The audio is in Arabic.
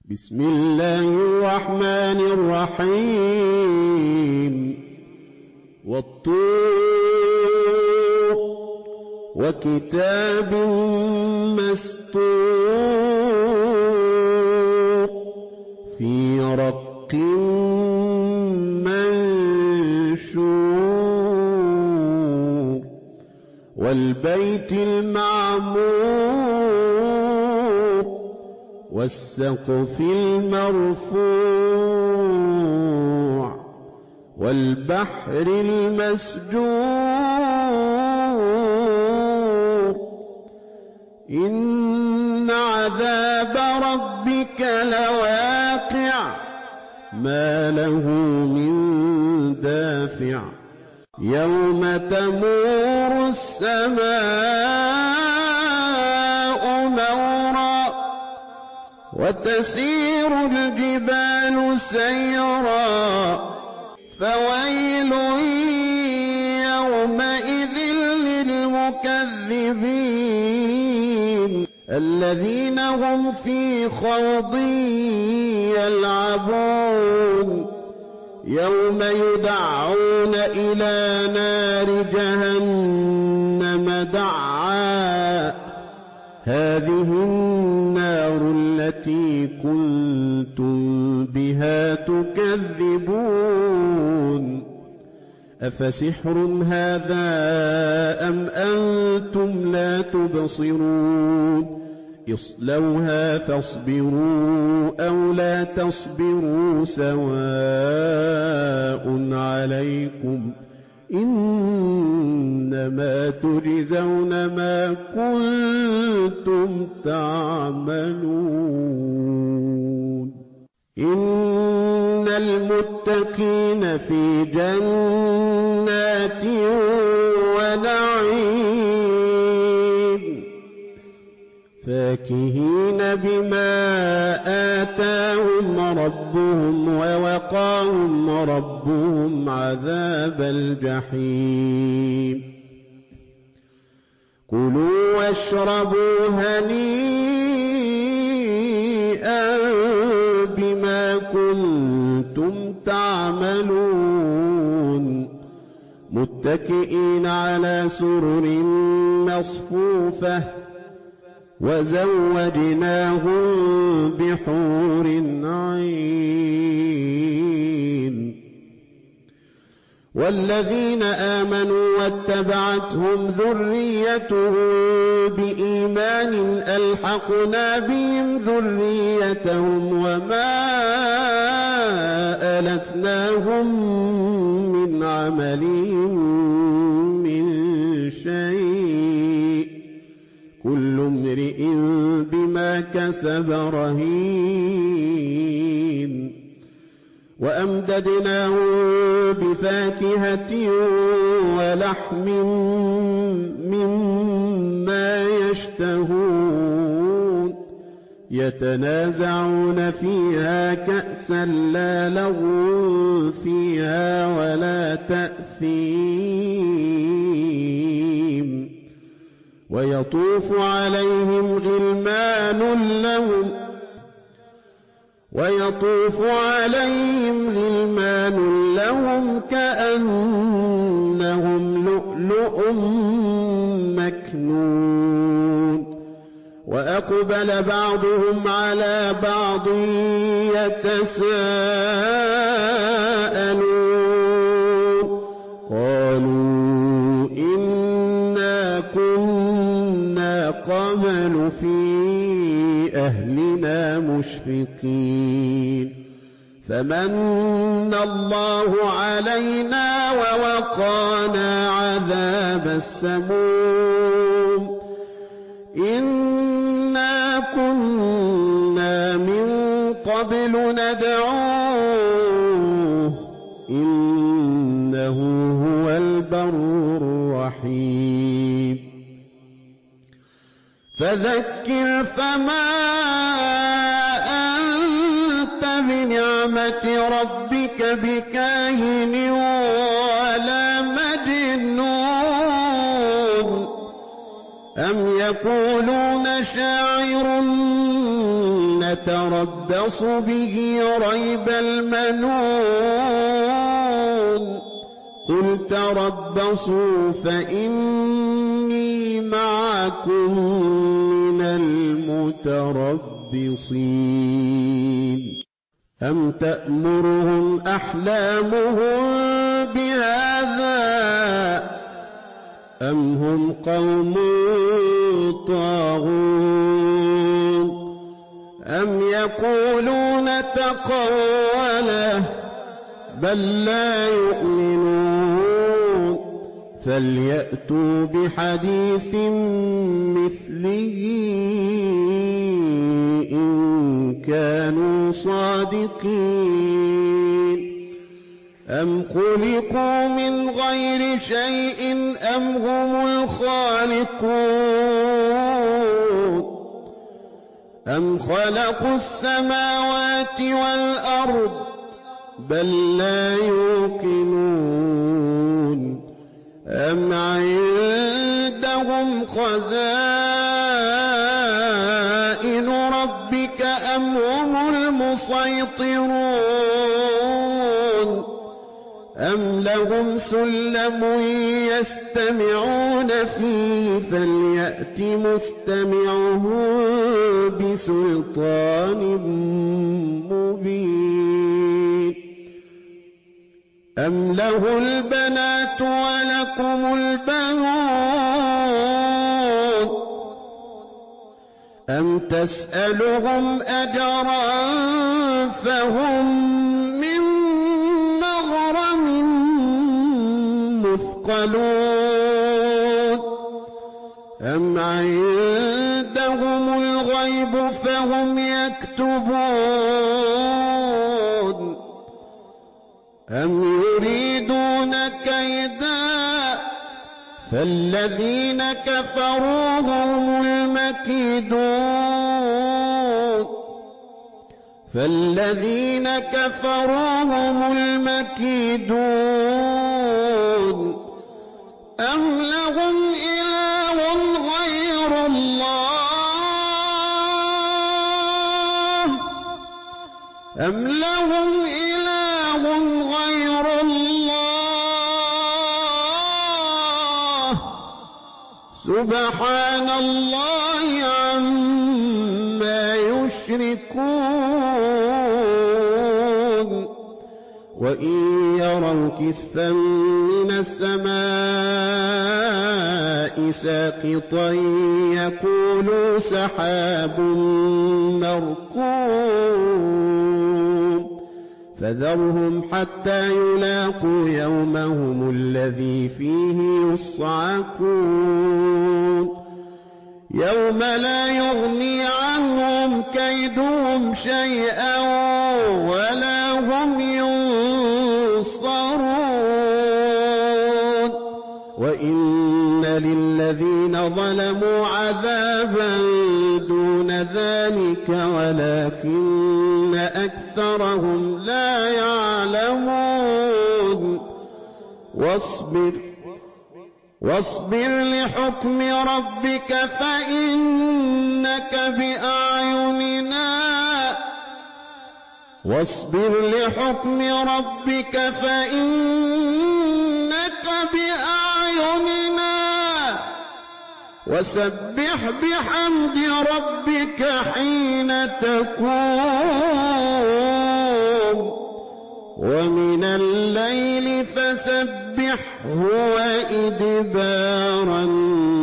بسم الله الرحمن الرحيم والطور وكتاب مسطور في رق منشور والبيت المعمور والسقف المرفوع والبحر المسجور إن عذاب ربك لواقع ما له من دافع يوم تمور السماء مورا وتسير الجبال سيرا فويل يومئذ للمكذبين الذين هم في خوض يلعبون يوم يدعون إلى نار جهنم دعا هذه النار التي كنتم بها تكذبون أفسحر هذا أم أنتم لا تبصرون اصلوها فاصبروا أو لا تصبروا سواء عليكم إنما تجزون ما كنتم تعملون إن المتقين في جنات ونعيم فاكهين بما آتاهم ربهم ووقاهم ربهم عذاب الجحيم كلوا واشربوا هنيئا بما كنتم تعملون متكئين على سرر مصفوفة وزوجناهم بحور عين والذين آمنوا واتبعتهم ذريتهم بإيمان ألحقنا بهم ذريتهم وما ألتناهم من عملهم من شيء كل امرئ بما كسب رهين وأمددناه بفاكهة ولحم مما يشتهون يتنازعون فيها كأسا لا لغو فيها ولا تأثيم ويطوف عليهم غلمان لهم كأنهم لؤلؤ مكنون وأقبل بعضهم على بعض يتساءلون قالوا إنا كنا قبل في أهلنا مشفقين فمن الله علينا ووقانا عذاب السموم إنا كنا من قبل ندعوه إنه هو البر الرحيم فذكر فما أنت بنعمة ربك بكاهن ولا مجنون أم يقولون شاعر نتربص به ريب المنون قل تربصوا فإني معكم من المتربصين أم تأمرهم أحلامهم بهذا أم هم قوم طاغون أم يقولون تقوله بل لا يؤمنون فليأتوا بحديث مثله إن كانوا صادقين أم خلقوا من غير شيء أم هم الخالقون أم خلقوا السماوات والأرض بل لا يوقنون أم عندهم خزائن ربك أم هم المسيطرون أم لهم سلم يستمعون فيه فليأت مستمعهم بسلطان مبين أم له البنات ولكم البنون أم تسألهم أجرا فهم من مغرم مثقلون أم عندهم الغيب فهم يكتبون أم يريدون كيدا فالذين كفروا هم المكيدون أم لهم إله غير الله سبحان الله عما يشركون وإن يروا كسفا من السماء ساقطا يقولوا سحاب مركوم فذرهم حتى يلاقوا يومهم الذي فيه يصعقون يوم لا يغني عنهم كيدهم شيئا ولا هم ينصرون وإن للذين ظلموا عذابا دون ذلك ولكن أكثرهم لا يعلمون واصبر لحكم ربك فإنك بأعيننا وسبح بحمد ربك حين تقوم ومن الليل فسبحه وإدبار